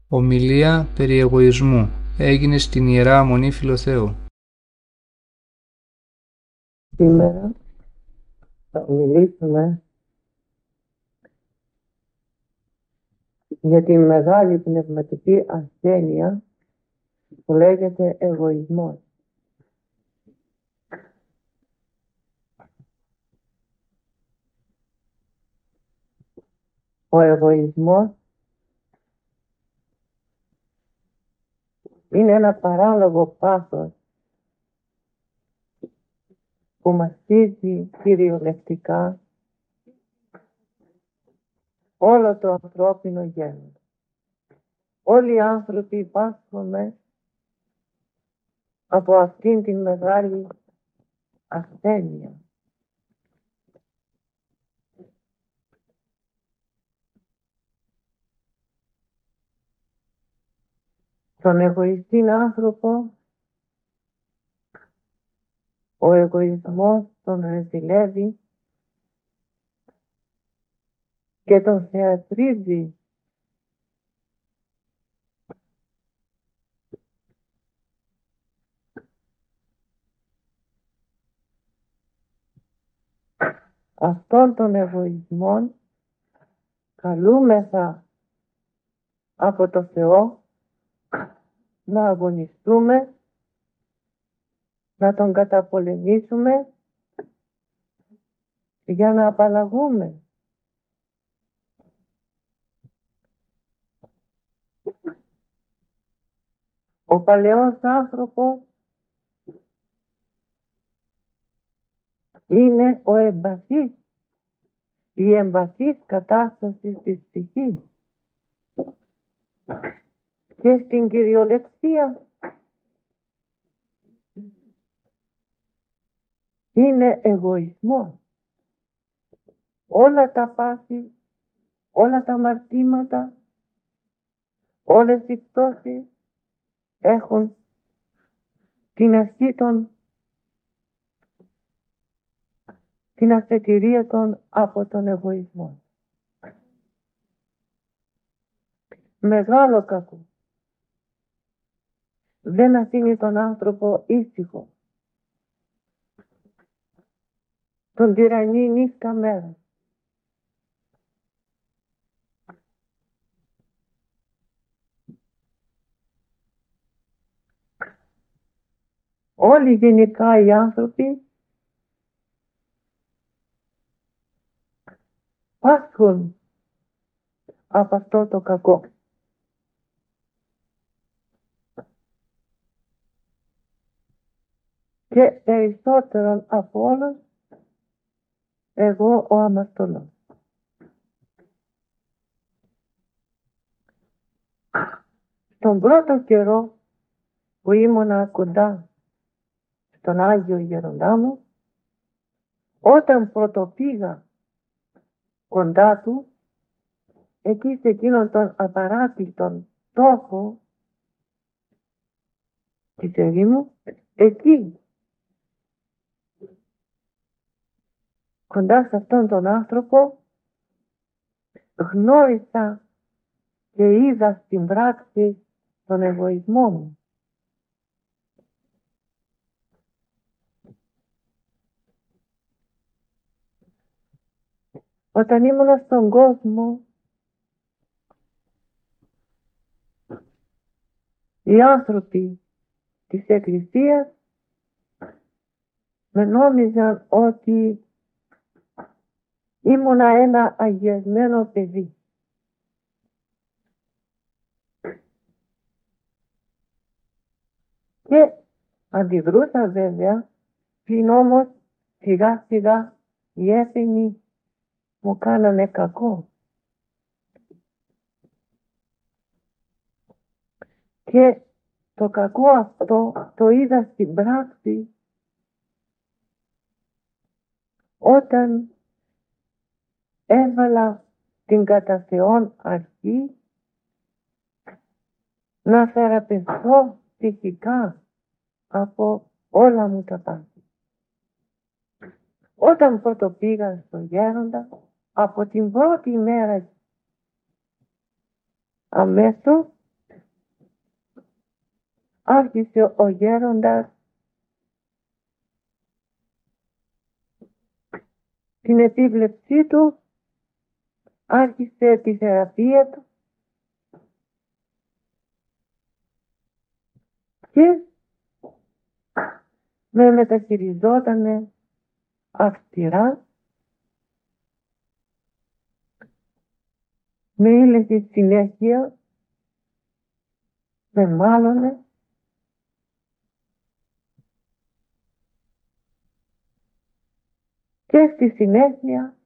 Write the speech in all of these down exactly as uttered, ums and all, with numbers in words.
Ομιλία περί εγωισμού έγινε στην Ιερά Μονή Φιλοθέου. Σήμερα θα μιλήσουμε για τη μεγάλη πνευματική ασθένεια που λέγεται εγωισμός. Ο εγωισμός είναι ένα παράλογο πάθος που μαστίζει κυριολεκτικά όλο το ανθρώπινο γένος. Όλοι οι άνθρωποι πάσχουμε από αυτήν την μεγάλη ασθένεια. Τον εγωιστή άνθρωπο ο εγωισμός τον ρεζιλεύει και τον θεατρίζει. Αυτόν τον εγωισμό καλούμεθα από το Θεό να αγωνιστούμε, να τον καταπολεμήσουμε για να απαλλαγούμε. Ο παλαιός άνθρωπος είναι ο εμπαθής, η εμπαθής κατάσταση της ψυχής. Και στην κυριολεξία είναι εγωισμός. Όλα τα πάθη, όλα τα αμαρτήματα, όλες οι πτώσεις έχουν την αρχή των, την αφετηρία των από τον εγωισμό. Μεγάλο κακό. Δεν αφήνει τον άνθρωπο ήσυχο. Τον τυραννεί νύχτα μέρα. Όλοι γενικά οι άνθρωποι πάσχουν από αυτό το κακό. Και περισσότερον από όλους εγώ ο αμαρτωλός. Στον πρώτο καιρό που ήμουνα κοντά στον Άγιο Γεροντά μου, όταν πρωτοπήγα κοντά του, εκεί σε εκείνον τον απαράτητον τόχο της ερήμου, εκεί κοντά σε αυτόν τον άνθρωπο γνώρισα και είδα στην πράξη τον εγωισμό μου. Όταν ήμουν στον κόσμο, οι άνθρωποι της Εκκλησίας με νόμιζαν ότι ήμουνα ένα αγιασμένο παιδί. Και αντιδρούσα βέβαια, πριν όμως σιγά σιγά οι έφηνοι μου κάνανε κακό. Και το κακό αυτό το είδα στην πράξη όταν έβαλα την κατά Θεόν αρχή να θεραπευθώ ψυχικά από όλα μου τα πάθη. Όταν πρώτο πήγα στο Γέροντα, από την πρώτη μέρα αμέσως άρχισε ο γέροντας την επίβλεψή του, άρχισε τη θεραπεία του και με μεταχειριζότανε αυστηρά, με ήλεγε συνέχεια, με μάλωνε και στη συνέχεια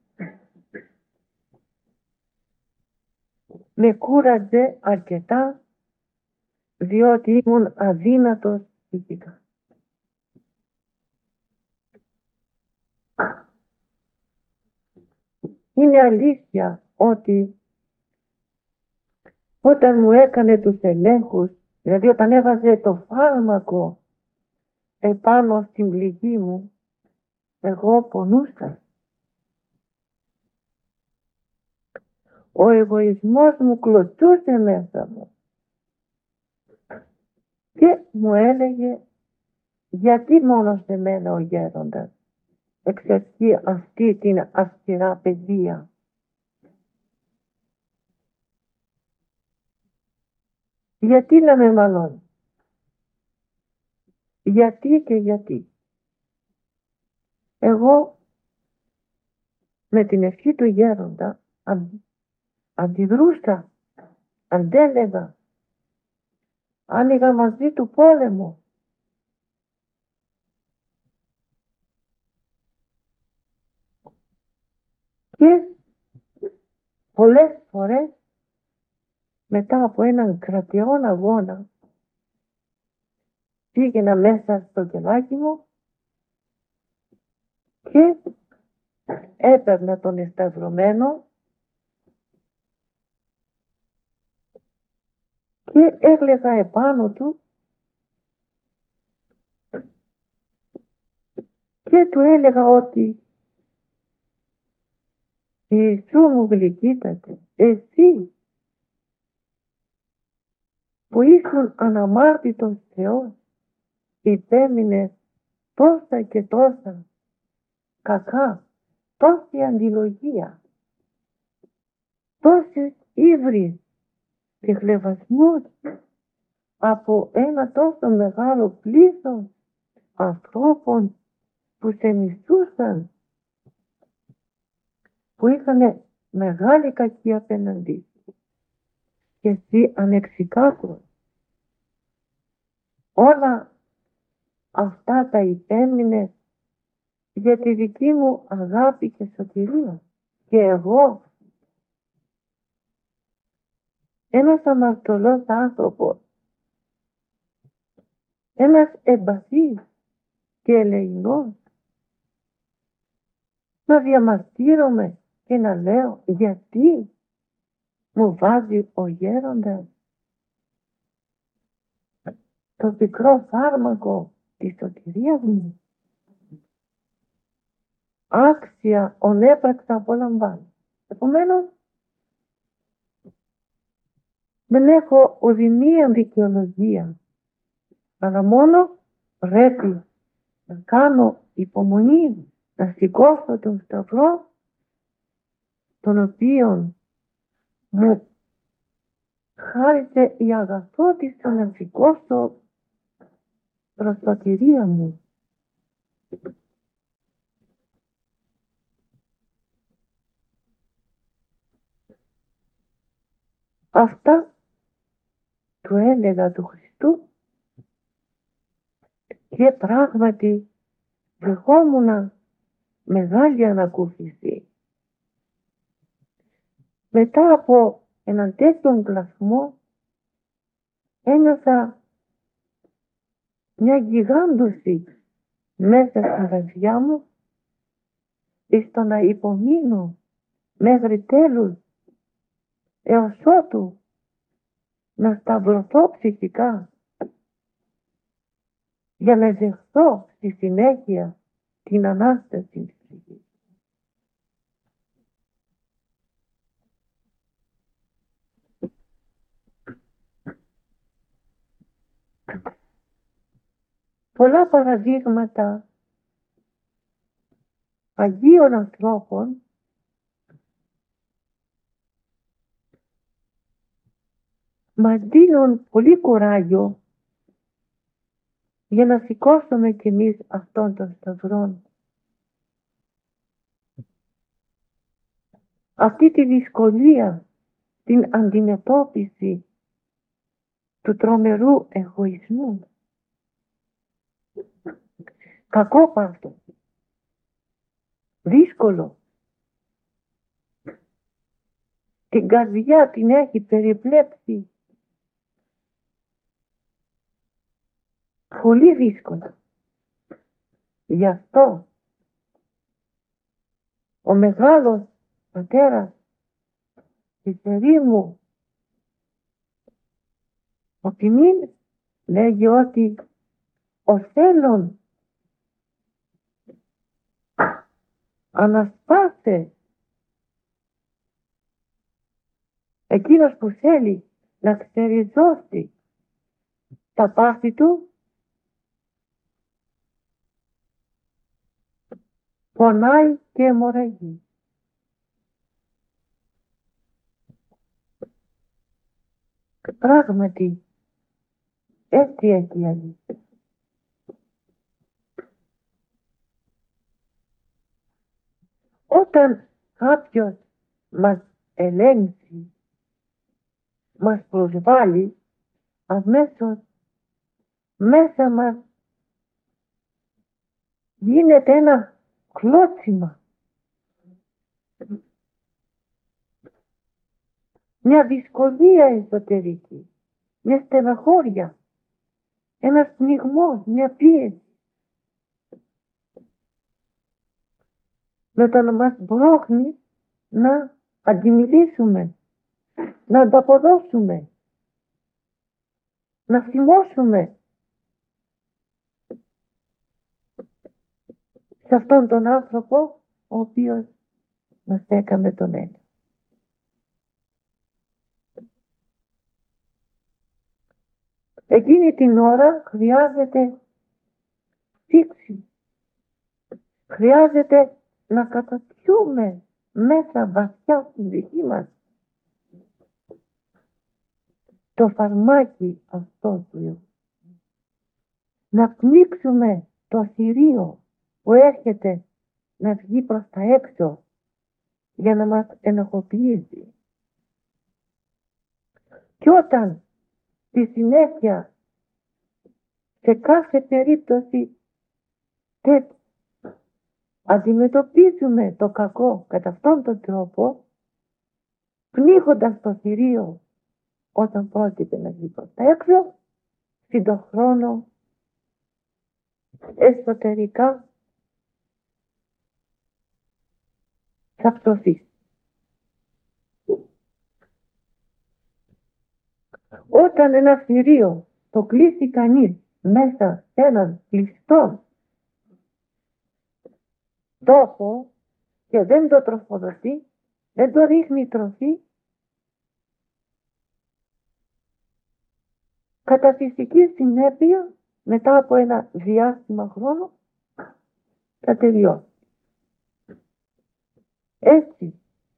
με κούραζε αρκετά, διότι ήμουν αδύνατος φυσικά. Είναι αλήθεια ότι όταν μου έκανε τους ελέγχους, δηλαδή όταν έβαζε το φάρμακο επάνω στην πληγή μου, εγώ πονούσα. Ο εγωισμός μου κλωτσούσε μέσα μου και μου έλεγε, γιατί μόνο σε μένα ο γέροντας εξασκεί αυτή την αυστηρά παιδεία. Γιατί να με μαλώνει. Γιατί και γιατί. Εγώ με την ευχή του γέροντα αν, αντιδρούσα, αντέλεγα, άνοιγα μαζί του πόλεμο. Και πολλές φορές μετά από έναν κρατιόν αγώνα πήγαινα μέσα στο κελάκι μου και έπαιρνα τον εσταυρωμένο και έκλαιγα επάνω του και του έλεγα ότι Ιησού μου γλυκύτατε, εσύ που ήσουν αναμάρτητος Θεός, υπέμεινε τόσα και τόσα κακά, τόση αντιλογία, τόσες ύβρις και χλευασμούς από ένα τόσο μεγάλο πλήθος ανθρώπων που σε μισούσαν, που είχαν μεγάλη κακία απέναντι και εσύ ανεξικάκος. Όλα αυτά τα υπέμεινες για τη δική μου αγάπη και σωτηρία. Και εγώ, ένας αμαρτωλός άνθρωπος, ένας εμπαθής και ελεηνός, να διαμαρτύρομαι και να λέω γιατί μου βάζει ο γέροντας το πικρό φάρμακο της σωτηρίας μου. Άξια ονέπραξα απολαμβάνω. Επομένως, δεν έχω ουδημία δικαιολογία, αλλά μόνο πρέπει να κάνω υπομονή, να σηκώσω τον σταυρό, τον οποίο μου χάρισε η αγαθότησα να σηκώσω προς σωτηρία μου. Αυτά του έλεγα του Χριστού και πράγματι δεχόμουνα μεγάλη ανακούφιση. Μετά από έναν τέτοιον πλασμό ένιωσα μια γιγάντωση μέσα στην καρδιά μου στο να υπομείνω μέχρι τέλους έως ότου να σταυρωθώ ψυχικά για να δεχθώ στη συνέχεια την Ανάσταση της ψυχής. πολλά παραδείγματα Αγίων ανθρώπων μας δίνουν πολύ κουράγιο για να σηκώσουμε κι εμείς αυτόν τον σταυρό. Αυτή τη δυσκολία, την αντιμετώπιση του τρομερού εγωισμού. Κακόπαυτο, δύσκολο. Την καρδιά την έχει περιπλέψει πολύ δύσκολα. Γι' αυτό ο μεγάλος πατέρας της ερήμου, ο Τιμήν, λέγει ότι ο θέλων ανασπάσε, εκείνος που θέλει να ξεριζώσει τα πάθη του, πονάει και αιμορραγεί. Πράγματι, έτσι έχει η αλήθεια. Όταν κάποιος μας ελέγξει, μας προσβάλλει, αμέσως μέσα μας γίνεται ένα κλώτσιμα, μια δυσκολία εσωτερική, μια στεναχώρια, ένας πνιγμός, μια πίεση. Με το να μας μπρόχνει να αντιμιλήσουμε, να ανταποδώσουμε, να θυμώσουμε σε αυτόν τον άνθρωπο ο οποίος μας έκαμε τον ένα. Εκείνη την ώρα χρειάζεται στήξη. Χρειάζεται να καταπιούμε μέσα βαθιά στην ψυχή μας το φαρμάκι αυτό του Υιού. Να πνίξουμε το θηρίο που έρχεται να βγει προς τα έξω για να μας ενοχοποιήσει. Και όταν στη συνέχεια σε κάθε περίπτωση τέτοια αντιμετωπίζουμε το κακό κατά αυτόν τον τρόπο, πνίγοντας το θηρίο όταν πρόκειται να βγει προς τα έξω, στην το χρόνο εσωτερικά θα πτωθεί. Όταν ένα θηρίο το κλείσει κανείς μέσα σε έναν κλειστό τόπο και δεν το τροφοδοτεί, δεν το ρίχνει τροφή, κατά φυσική συνέπεια μετά από ένα διάστημα χρόνο θα τελειώσει. Έτσι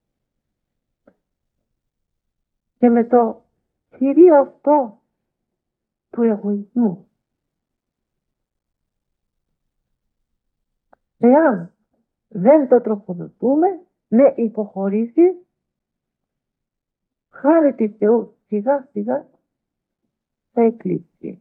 και με το θηρίο αυτό του εγωισμού, εάν δεν το τροφοδοτούμε με υποχωρήσεις, χάρη της Θεού σιγά σιγά θα εκλείψει.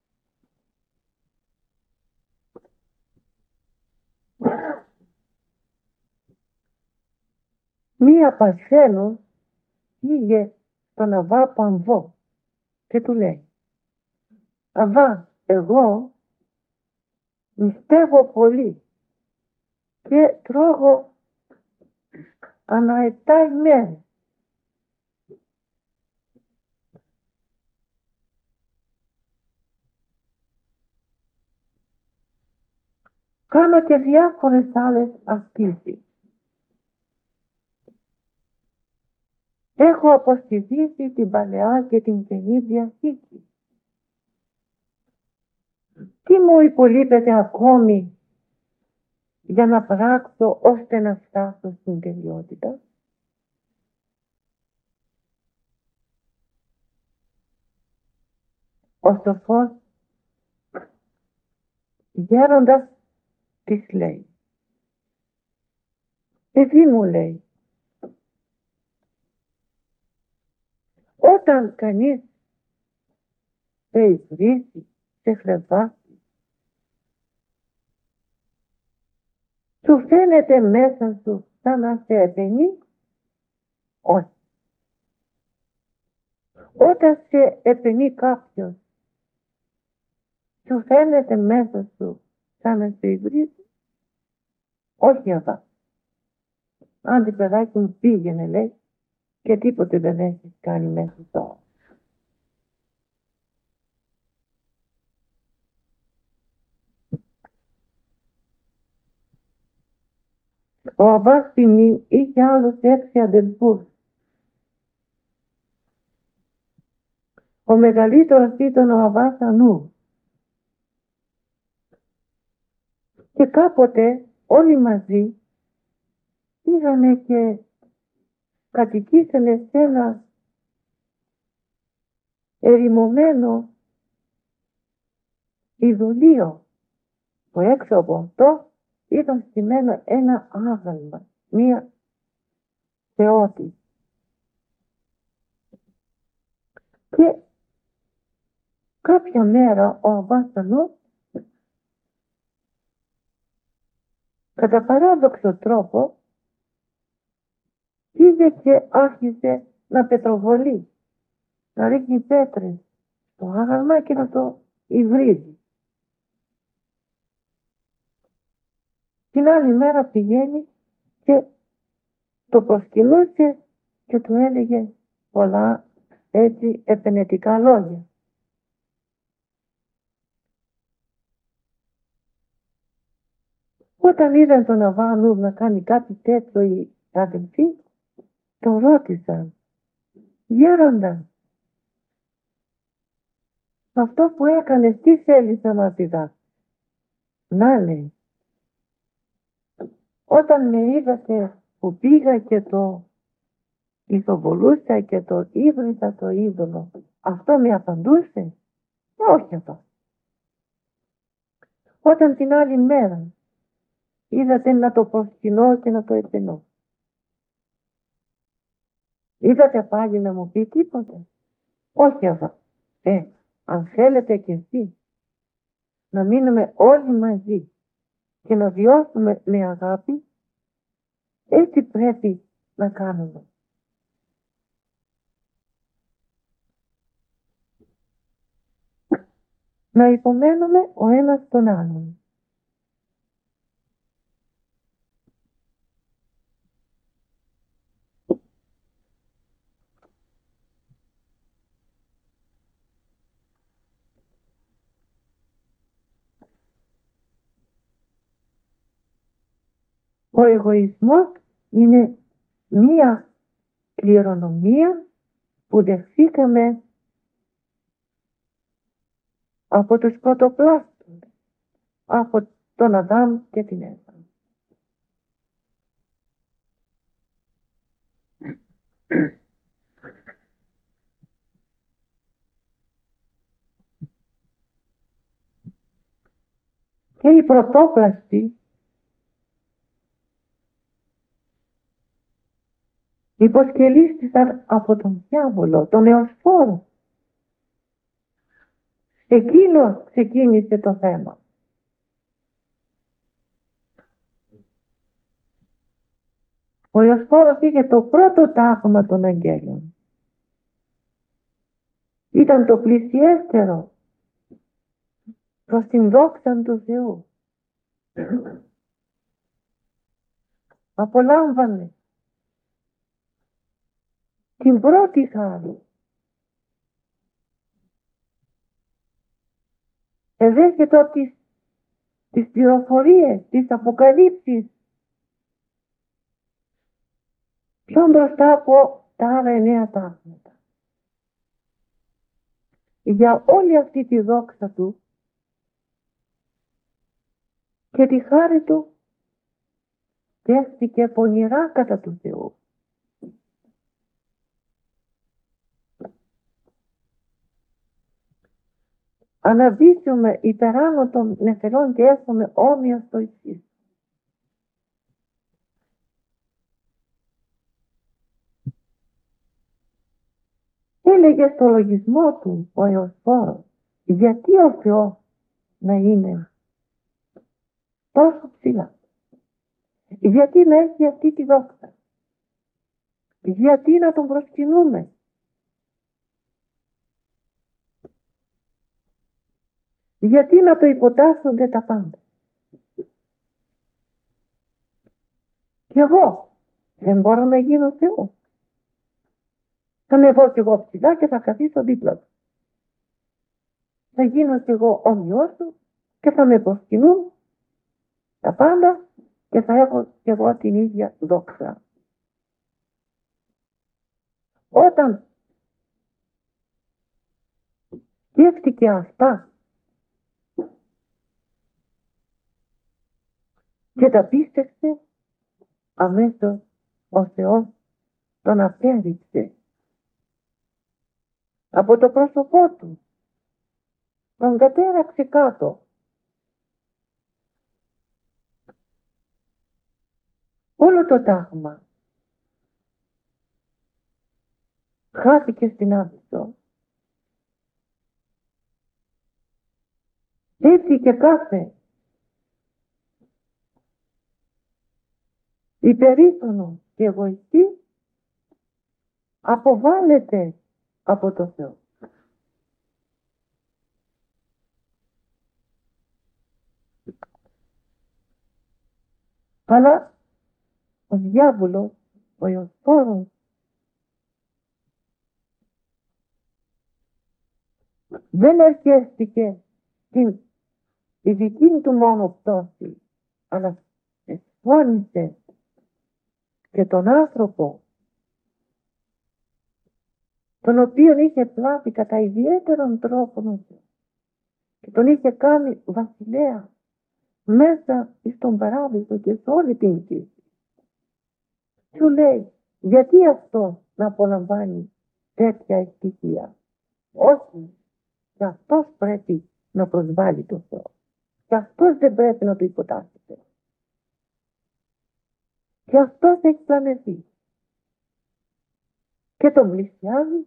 Μία Παρθένος πήγε στον Αβά Παμβό και του λέει: Αβά, εγώ νηστεύω πολύ και τρώγω ανά επτά ημέρες. Κάνω και διάφορες άλλες ασκήσεις. Έχω αποστηθήσει την Παλαιά και την Καινή Διαθήκη. Τι μου υπολείπεται ακόμη για να πράξω ώστε να φτάσω στην τελειότητα? Ο σοφός γέροντας της λέει, παιδί μου, λέει, όταν κανείς σε υβρίζει, σε χλεβάσει, σου φαίνεται μέσα σου σαν να σε επενεί? Όχι. Όταν σε επενεί κάποιος, σου φαίνεται μέσα σου σαν να σε υβρίζει? Όχι, αυτά. Άντε παιδάκι μου, πήγαινε, λέει, και τίποτε δεν έχεις κάνει μέχρι τώρα. Ο Αββάς Ποινή είχε άλλους έξι αδελφούς. Ο μεγαλύτερος ήταν ο Αββάς Ανού. Και κάποτε όλοι μαζί πήγανε και κατοικήσανε σε ένα ερημωμένο ειδωλείο, που έξω από αυτό ήταν στημένο ένα άγαλμα, μία θεότη. Και κάποια μέρα ο Αββάς Ανού, κατά παράδοξο τρόπο, είδε και άρχισε να πετροβολεί, να ρίχνει πέτρες στο άγαλμα και να το υβρίζει. Την άλλη μέρα πηγαίνει και το προσκυνούσε και του έλεγε πολλά έτσι επενετικά λόγια. Όταν είδαν τον Αββά Ανού να κάνει κάτι τέτοιο οι αδελφοί, τον ρώτησαν, γέροντα, αυτό που έκανες τι θέλεις να μας διδάσεις? Να, λέει, όταν με είδατε που πήγα και το ηθοβολούσα και το ίδρυσα το είδωλο, αυτό με απαντούσε? Ε, όχι αυτό. Όταν την άλλη μέρα είδατε να το προσκυνώ και να το επενώ, είδατε πάλι να μου πει τίποτα? Όχι αυτό. Ε, αν θέλετε κι εσείς να μείνουμε όλοι μαζί και να βιώσουμε με αγάπη, έτσι πρέπει να κάνουμε. Να υπομένουμε ο ένας τον άλλον. Ο εγωισμός είναι μία κληρονομία που δεχθήκαμε από τους πρωτοπλάστους, από τον Αδάμ και την Εύα. Και οι πρωτόπλαστοι υποσκελίστηκαν από τον διάβολο, τον Εωσφόρο. Εκείνος ξεκίνησε το θέμα. Ο Εωσφόρος είχε το πρώτο τάγμα των αγγέλων. Ήταν το πλησιέστερο προς την δόξα του Θεού. Απολάμβανε την πρώτη χάρη. Εδέχεται τις, τις πληροφορίες, τις αποκαλύψεις πιο μπροστά από τα άλλα εννέα τάγματα. Για όλη αυτή τη δόξα του και τη χάρη του σκέφτηκε πονηρά κατά του Θεού. Αναβήσουμε υπεράνω των νεφελών και έχουμε όμοια στο εξής. Έλεγε στο λογισμό του ο Ιωσφόρος, γιατί ο Θεός να είναι τόσο ψηλά, γιατί να έχει αυτή τη δόξα, γιατί να τον προσκυνούμε, γιατί να το υποτάσσονται τα πάντα. Και εγώ δεν μπορώ να γίνω Θεός. Θα ανεβώ κι εγώ ψηλά και θα καθίσω δίπλα του. Θα γίνω κι εγώ όμοιός του και θα με προσκυνούν τα πάντα και θα έχω κι εγώ την ίδια δόξα. Όταν σκέφτηκε αυτά και τα πίστευσε, αμέσως ο Θεός τον απέδειξε από το πρόσωπό του, τον κατέραξε κάτω. Όλο το τάγμα χάθηκε στην άβυσσο. Έτσι και κάθε υπερήφανο και εγωιστή αποβάλλεται από το Θεό. Αλλά ο διάβολος, ο Ιωσφόρος, δεν αρκέστηκε στην δική του μόνο πτώση, αλλά εσφώνησε και τον άνθρωπο, τον οποίον είχε πλάθει κατά ιδιαίτερον τρόπο και τον είχε κάνει βασιλέα μέσα στον παράδεισο και σε όλη την γη. Σου λέει, γιατί αυτό να απολαμβάνει τέτοια ευτυχία? Όχι, και αυτός πρέπει να προσβάλλει το Θεό. Και αυτός δεν πρέπει να το υποτάσσεται. Και αυτός έχει πλανεθεί. Και τον πλησιάζει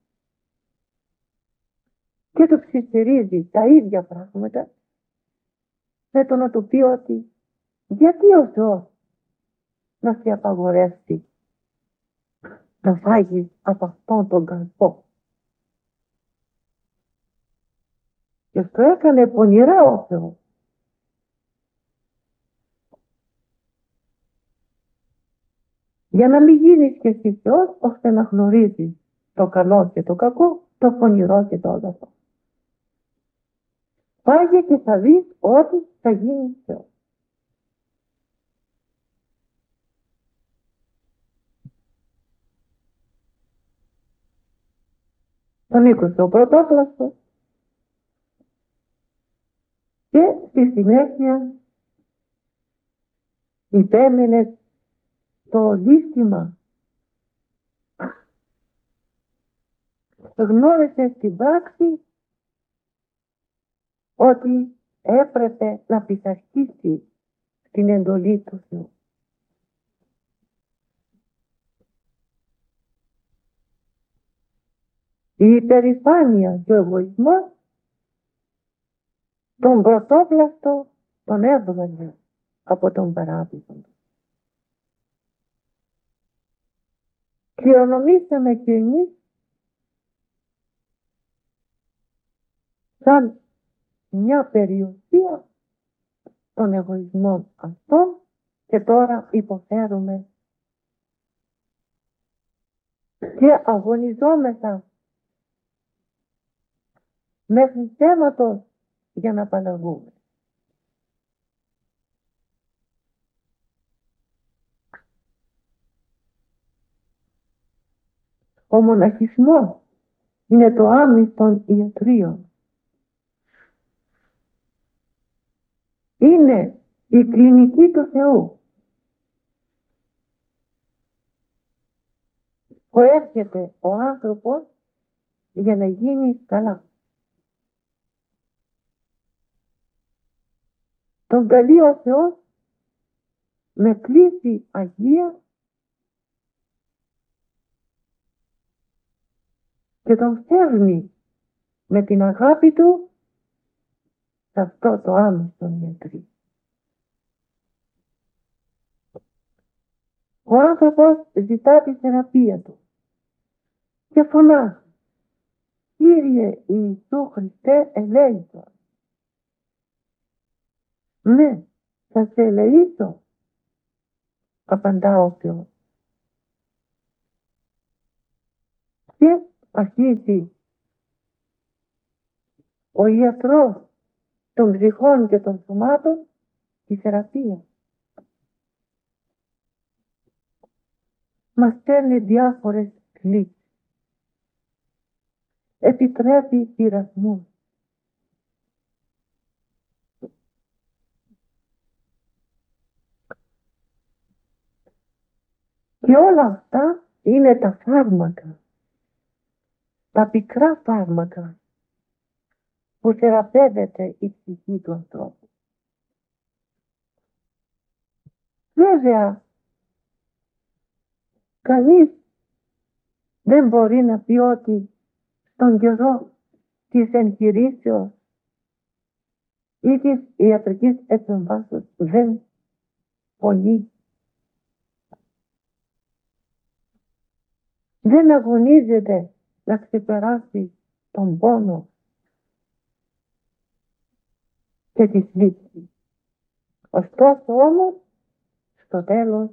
και του ψιθυρίζει τα ίδια πράγματα με το να του πει ότι γιατί ο Θεός να σε απαγορεύσει να φάγεις από αυτόν τον καρπό. Και αυτό έκανε πονηρά ο Θεός. Για να μην γίνεις και εσύ Θεός, ώστε να γνωρίζεις το καλό και το κακό, το πονηρό και το αγαθό. Φάγε και θα δεις ότι θα γίνεις Θεός. Τον ήκουσε ο πρωτόπλαστος και στη συνέχεια υπέμενε το δίστημα. Γνώρισε στην πράξη ότι έπρεπε να πειθαρχήσει στην εντολή του Θεού. Η υπερηφάνεια και ο εγωισμός τον πρωτόπλαστο τον έβγαλε από τον παράδεισο. Κληρονομήσαμε και εμείς σαν μια περιουσία των εγωισμών αυτών και τώρα υποφέρουμε και αγωνιζόμεθα μέχρι θέματος για να απαλλαγούμε. Ο μοναχισμός είναι το άμυς των ιατρίων. Είναι η κλινική του Θεού που έρχεται ο άνθρωπος για να γίνει καλά. Τον καλεί ο Θεός με κλίση αγία και τον φέρνει με την αγάπη του σε αυτό το άμεσο ιατρή. Ο άνθρωπος ζητά τη θεραπεία του και φωνάζει, Κύριε Ιησού Χριστέ ελέησον. Ναι, θα σε ελεήσω, απαντά ο Θεός. Και αρχίζει ο ιατρός των ψυχών και των σωμάτων τη θεραπεία. Μας στέλνει διάφορες κλίσεις. Επιτρέπει πειρασμούς. Και όλα αυτά είναι τα φάρμακα, τα πικρά φάρμακα που θεραπεύεται η ψυχή του ανθρώπου. Βέβαια, κανείς δεν μπορεί να πει ότι στον καιρό της εγχειρήσεως ή της ιατρικής επεμβάσεως δεν πονεί. Δεν αγωνίζεται να ξεπεράσει τον πόνο και τη θλίψη. Ωστόσο όμως, στο τέλος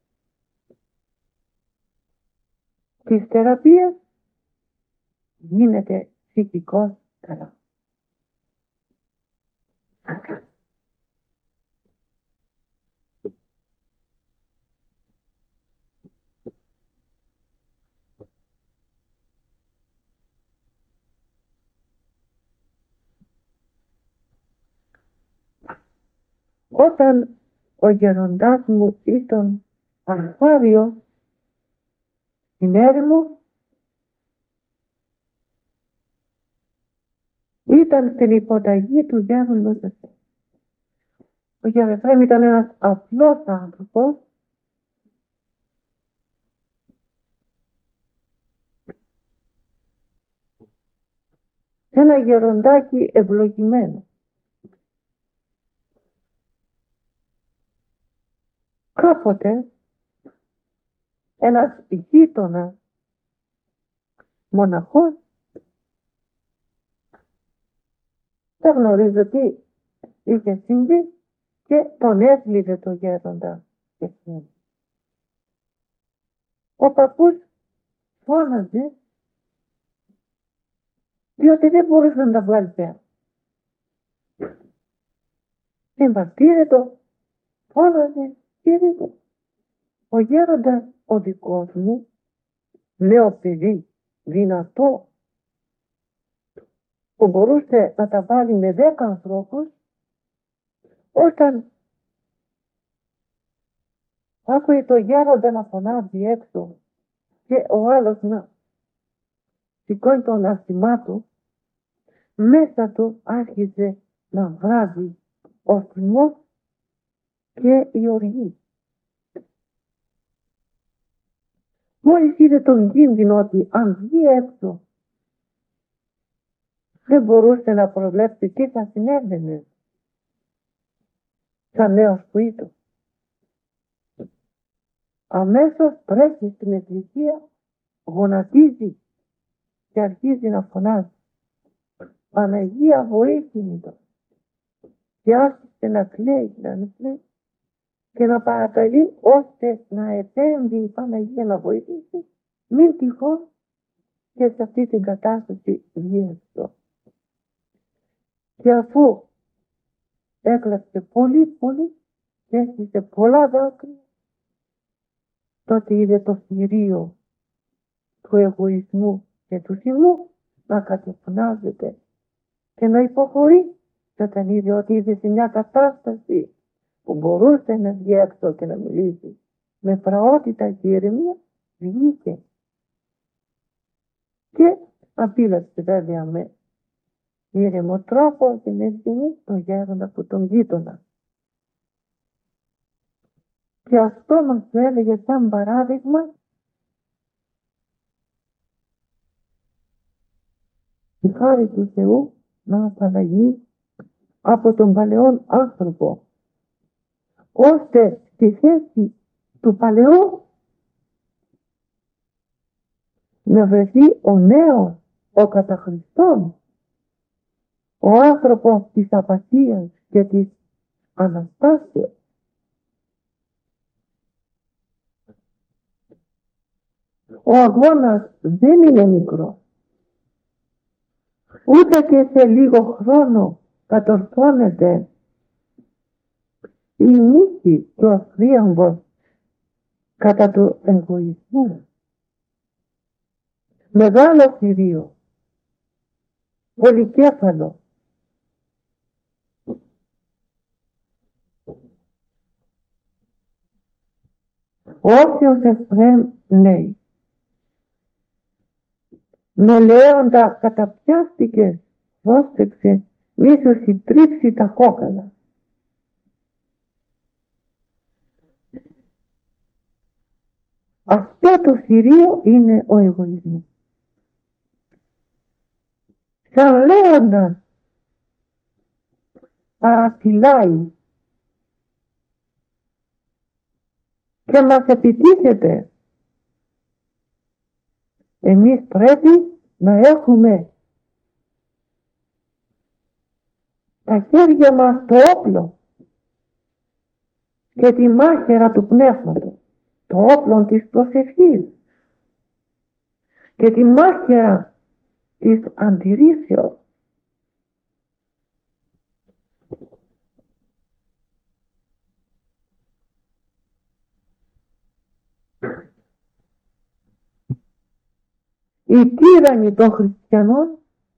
της θεραπείας γίνεται ψυχικός καλά. Όταν ο γεροντάς μου ήταν Αλφάριο στην έρημο, ήταν στην υποταγή του γέροντος Εφραίμ. Ο γέροντας Εφραίμ ήταν ένας απλός άνθρωπος, ένα γεροντάκι ευλογημένο. Κάποτε ένας γείτονας μοναχός, δεν γνωρίζω τι είχε συμβεί, και τον έθλιβε το γέροντα. Ο παππούς φώναζε, διότι δεν μπορούσε να τα βγάλει πέρα. Συμπαστήρε το, φώναζε, κύριε του. Ο γέροντας ο δικός μου, νέο παιδί, δυνατό, που μπορούσε να τα βάλει με δέκα ανθρώπους, όταν άκουε το γέροντα να φωνάζει έξω και ο άλλος να σηκώνει το αναστημά του, μέσα του άρχιζε να βράζει ο θυμός και η οργή. Μόλις είδε τον κίνδυνο ότι αν βγει έξω δεν μπορούσε να προβλέψει τι θα συνέβαινε σαν νέος που ήταν. Αμέσως τρέχει στην εκκλησία, γονατίζει και αρχίζει να φωνάζει, Παναγία βοήθηνη το. Και άρχισε να κλαίει, να κλαίει και να παρακαλεί ώστε να επέμβει η Παναγία να βοηθήσει, μην τυχόν και σε αυτή την κατάσταση βγει αυτό. Και αφού έκλαψε πολύ πολύ και έστησε πολλά δάκρυα, τότε είδε το θηρίο του εγωισμού και του θυμού να κατεφωνάζεται και να υποχωρεί, και όταν είδε ότι είδε σε μια κατάσταση που μπορούσε να βγει έξω και να μιλήσει με πραότητα και ηρεμία, βγήκε. Και απείλασε βέβαια με ήρεμο τρόπο την ευθύνη τον γέροντα που τον γείτονα. Και αυτό μας έλεγε σαν παράδειγμα η χάρη του Θεού να απαλλαγεί από τον παλαιόν άνθρωπο, ώστε στη θέση του παλαιού να βρεθεί ο νέος, ο κατά Χριστόν, ο άνθρωπος της απαθίας και της Αναστάσεως. Ο αγώνας δεν είναι μικρός, ούτε και σε λίγο χρόνο κατορθώνεται η νίκη και ο θρίαμβος κατά του εγωισμού. Μεγάλο θηρίο, πολυκέφαλο, όσιος Εφραίμ λέει, με λέοντα καταπιάστηκε, πρόσεξε, μη σου συντρίψει τα κόκαλα. Αυτό το θηρίο είναι ο εγωισμός. Σαν λέοντα παραφυλάει και μας επιτίθεται. Εμείς πρέπει να έχουμε τα χέρια μας το όπλο και τη μάχαιρα του πνεύματος, το όπλο της προσευχής και τη μάχαιρα της αντιρρήσεως. Οι τύραννοι των χριστιανών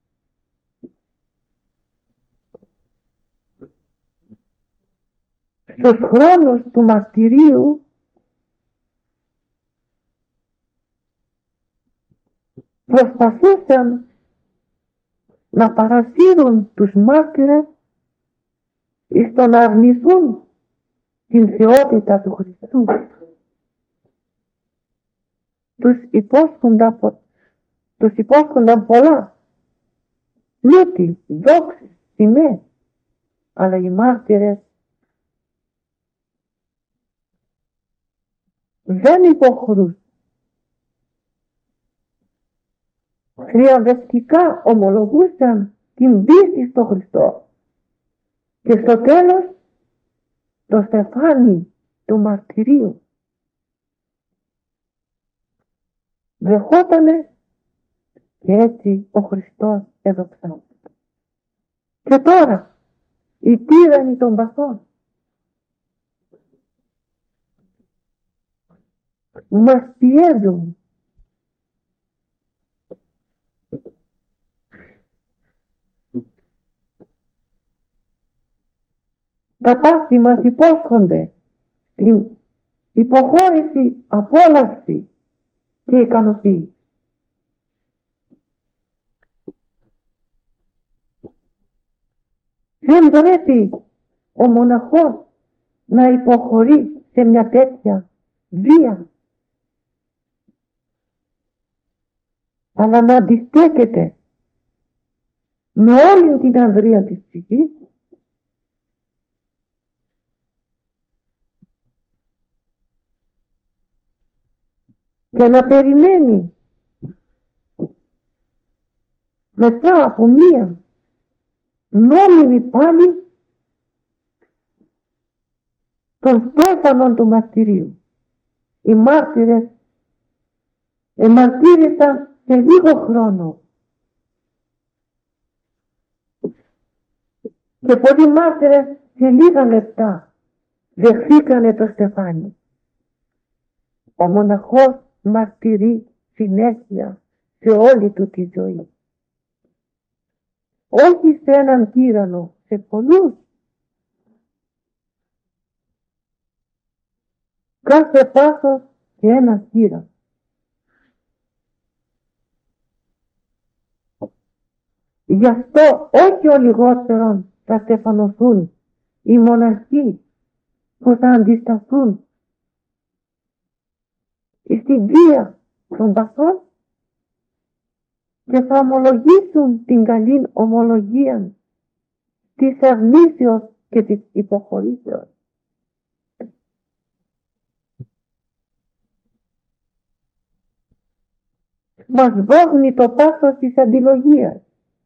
στους χρόνους του μαρτυρίου προσπαθούσαν να παρασύρουν τους μάρτυρες εις το να αρνηθούν την θεότητα του Χριστού. Τους υπόσχονταν, τους υπόσχονταν πολλά, πλούτη, δόξες, τιμές, αλλά οι μάρτυρες δεν υποχωρούν. Θριαμβευτικά ομολογούσαν την πίστη στο Χριστό και στο τέλος το στεφάνι του μαρτυρίου δεχότανε και έτσι ο Χριστός εδοξάζεται. Και τώρα οι τύραννοι των παθών μας πιέζουν τα πάθη μας υπόσχονται την υποχώρηση, απόλαυση και ικανοποίηση. Δεν πρέπει ο μοναχός να υποχωρεί σε μια τέτοια βία, αλλά να αντιστέκεται με όλη την ανδρεία της ψυχής και να περιμένει μετά από μία νόμιμη πάλι των στέφανων του μαρτυρίου. Οι μάρτυρες εμαρτύρησαν σε λίγο χρόνο και πολλοί μάρτυρες σε λίγα λεπτά δεχθήκανε το στεφάνι. Ο μοναχός μαρτυρεί συνέχεια σε όλη του τη ζωή. Όχι σε έναν τύραννο, σε πολλούς. κάθε πάθος και ένα κύρα. Γι' αυτό όχι ο λιγότερον θα στεφανωθούν οι μοναχοί που θα αντισταθούν στην βία των παθών και θα ομολογήσουν την καλή ομολογία της αρνήσεως και της υποχωρήσεως. Μας βόχνει το πάθος της αντιλογίας.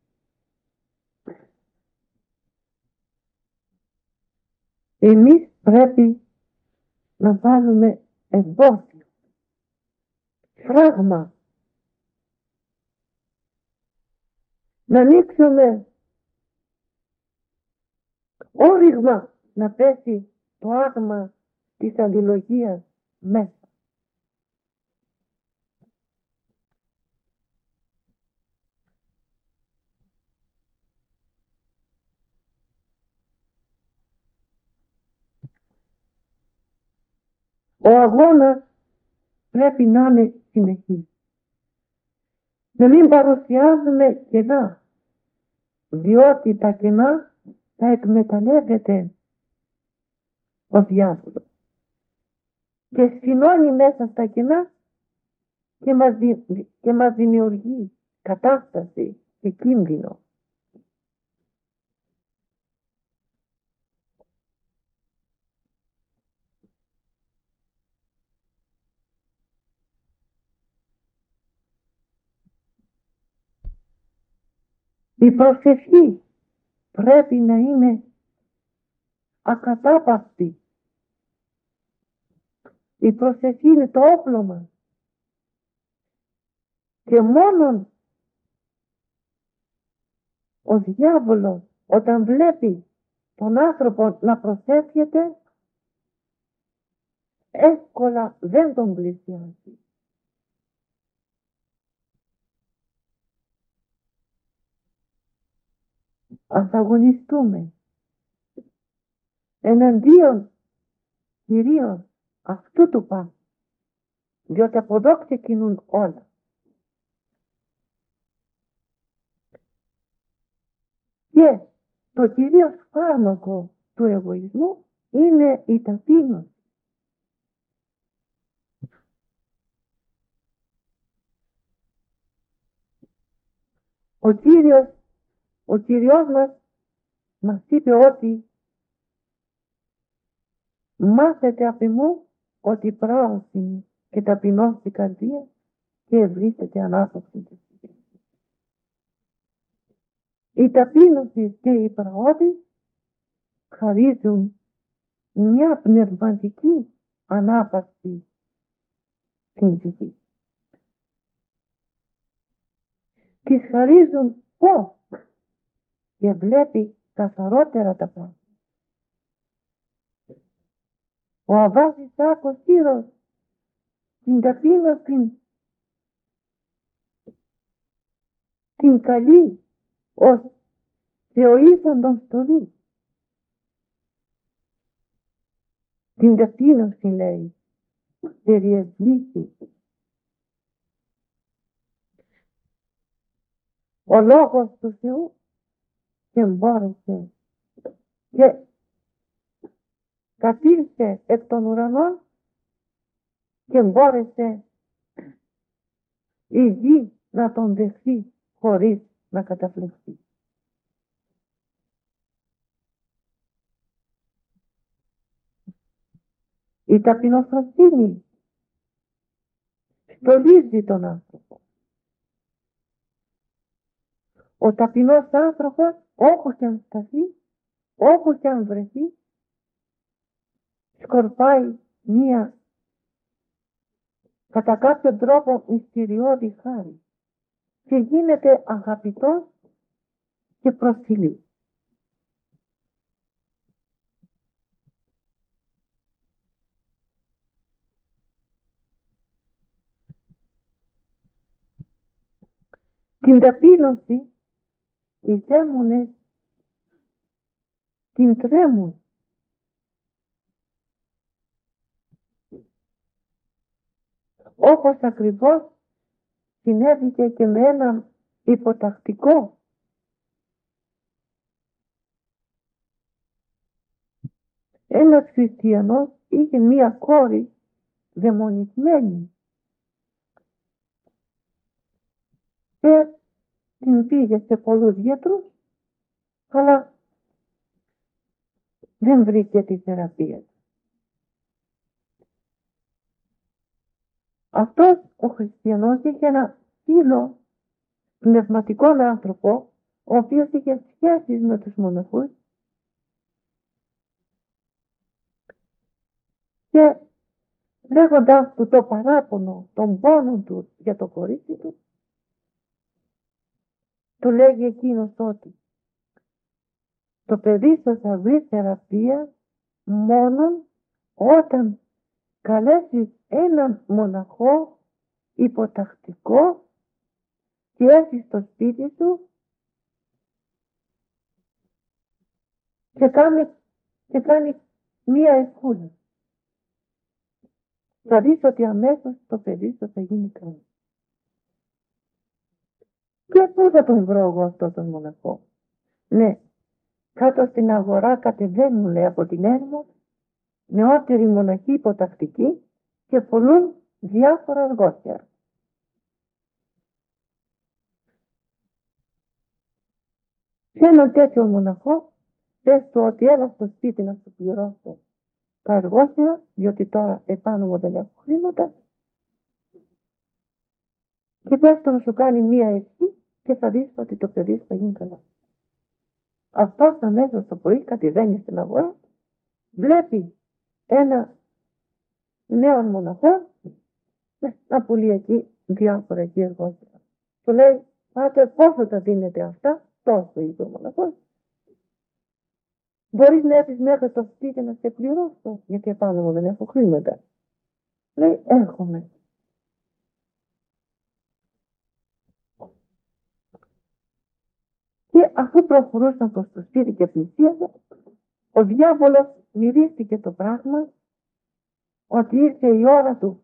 Εμείς πρέπει να βάλουμε εμπόδιο, φράγμα, να ανοίξουμε όριγμα να πέσει το άγμα της αντιλογίας μέσα. Ο αγώνας πρέπει να είναι συνεχής. Να μην παρουσιάζουμε κενά, διότι τα κενά θα εκμεταλλεύεται ο διάβολος και συνώνει μέσα στα κενά και μας, δι... και μας δημιουργεί κατάσταση και κίνδυνο. Η προσευχή πρέπει να είναι ακατάπαυστη. Η προσευχή είναι το όπλο μας. Και μόνον ο διάβολος όταν βλέπει τον άνθρωπο να προσεύχεται, εύκολα δεν τον πλησιάζει. Ας αγωνιστούμε εναντίον κυρίως αυτού του πάθους, διότι από εδώ ξεκινούν όλα. Και το κυρίως φάρμακο του εγωισμού είναι η ταπείνωση. Ο Κύριος, ο Κύριος μας μας είπε ότι μάθετε από μου ότι πράωση και ταπεινώς στην καρδία και ευρύσετε ανάπαυση της ψυχής. Η ταπείνωση και η πραώδη χαρίζουν μια πνευματική ανάπαυση στην ψυχή. Τις χαρίζουν πώς και βλέπει καθαρότερα τα πράγματα. Ο Αββάς Ισάκος Κύρος την ταπείνωση την καλή ως θεοήθαντον στολή. Την ταπείνωση λέει περιεσβήσει. Ο λόγος του Θεού και μπόρεσε και κατήλθε εκ των ουρανών και μπόρεσε η γη να τον δεχθεί χωρίς να καταφλεχθεί. Η ταπεινοφροσύνη στολίζει τον άνθρωπο. Ο ταπεινός άνθρωπος όπου και αν σταθεί, όπου και αν βρεθεί, σκορπάει μία κατά κάποιο τρόπο μυστηριώδη χάρη και γίνεται αγαπητός και προσφυλής. Την ταπείνωση οι δαίμονες την τρέμουν. όπως ακριβώς συνέβηκε και με έναν υποτακτικό. Ένας χριστιανός είχε μία κόρη δαιμονισμένη και την πήγε σε πολλούς γιατρούς, αλλά δεν βρήκε τη θεραπεία. Αυτός ο χριστιανός είχε ένα φίλο πνευματικό άνθρωπο, ο οποίος είχε σχέσεις με τους μοναχούς και λέγοντας του το παράπονο των πόνων του για το κορίτσι του, του λέγει εκείνος ότι το παιδί σου θα βρει θεραπεία μόνον όταν καλέσεις έναν μοναχό υποτακτικό και έρθει στο σπίτι σου και κάνει, και κάνει μία ευχούλα. Θα δεις ότι αμέσως το παιδί σου θα γίνει καλό. Και πού θα τον βρω εγώ αυτόν τον μοναχό? Ναι, κάτω στην αγορά κατεβαίνουν, λέει, από την έρημο νεότεροι μοναχοί υποτακτικοί και πουλούν διάφορα αργότερα. Σε έναν τέτοιο μοναχό πες του ότι έλα στο σπίτι να σου πληρώσω τα αργότερα, διότι τώρα επάνω μου δεν έχω χρήματα, και πες του να σου κάνει μία ευχή και θα δεις ότι το παιδί σου θα γίνει καλά. Αυτός αμέσως το πρωί κατεβαίνει στην αγορά, βλέπει ένα νέο μοναχό να πουλεί εκεί διάφορα εκεί εργότερα. Του λέει, πάτε πόσο τα δίνετε αυτά? Τόσο, είπε ο μοναχός. Μπορείς να έρθεις μέχρι το σπίτι να σε πληρώσω, γιατί επάνω μου δεν έχω χρήματα? Λέει, έρχομαι. Και αφού προχωρούσαν προς το σπίτι και πλησίαζαν, ο διάβολος μυρίστηκε το πράγμα ότι ήρθε η ώρα του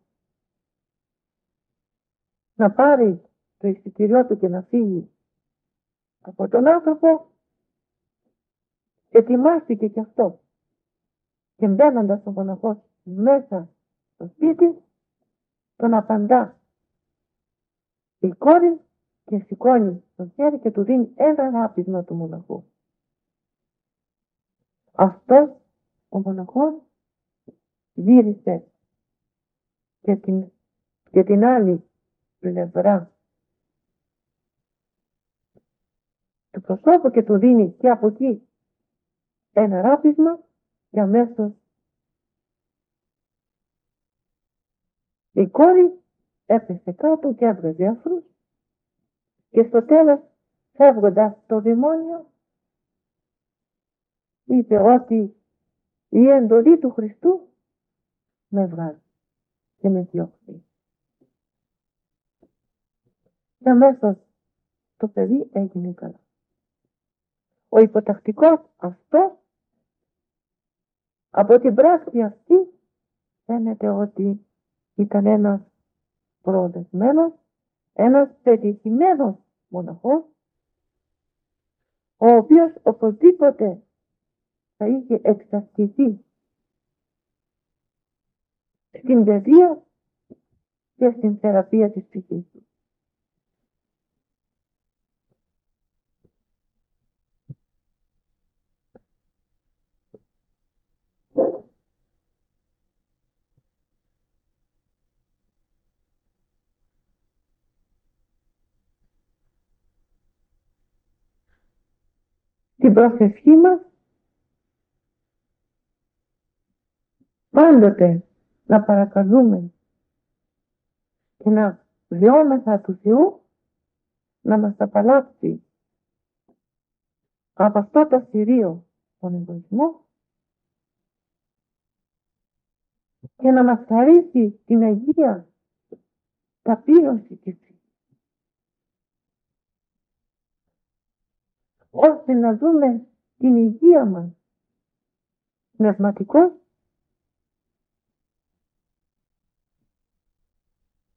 να πάρει το εισιτήριό του και να φύγει από τον άνθρωπο. Ετοιμάστηκε και αυτό. Και μπαίνοντας ο μοναχός μέσα στο σπίτι, τον απαντά η κόρη και σηκώνει το χέρι και του δίνει ένα ράπισμα του μοναχού. Αυτός ο μοναχός γύρισε και την, και την άλλη πλευρά του προσώπου και του δίνει και από εκεί ένα ράπισμα και αμέσως η κόρη έπεσε κάτω και έβγαζε αφρούς και στο τέλος, φεύγοντας το δαιμόνιο, είπε ότι η εντολή του Χριστού με βγάζει και με διώχνει. Και αμέσως το παιδί έγινε καλά. Ο υποτακτικός αυτό, από την πράξη αυτή, φαίνεται ότι ήταν ένας προοδεσμένος, ένας πετυχημένος μοναχός, ο οποίος οπωσδήποτε θα είχε εξασκηθεί στην παιδεία και στην θεραπεία της ψυχής του. Την προσευχή μας πάντοτε να παρακαλούμε και να βιώμεθα του Θεού να μας απαλλάξει από αυτό το θηρίο τον εγωισμό και να μας χαρίσει την Αγία ταπείνωση της ψυχής, ώστε να δούμε την υγεία μας πνευματικώς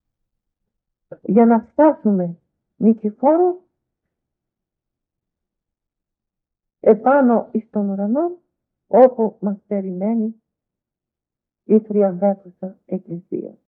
για να φτάσουμε νικηφόρο επάνω εις τον ουρανό, όπου μας περιμένει η θριαμβεύουσα Εκκλησία.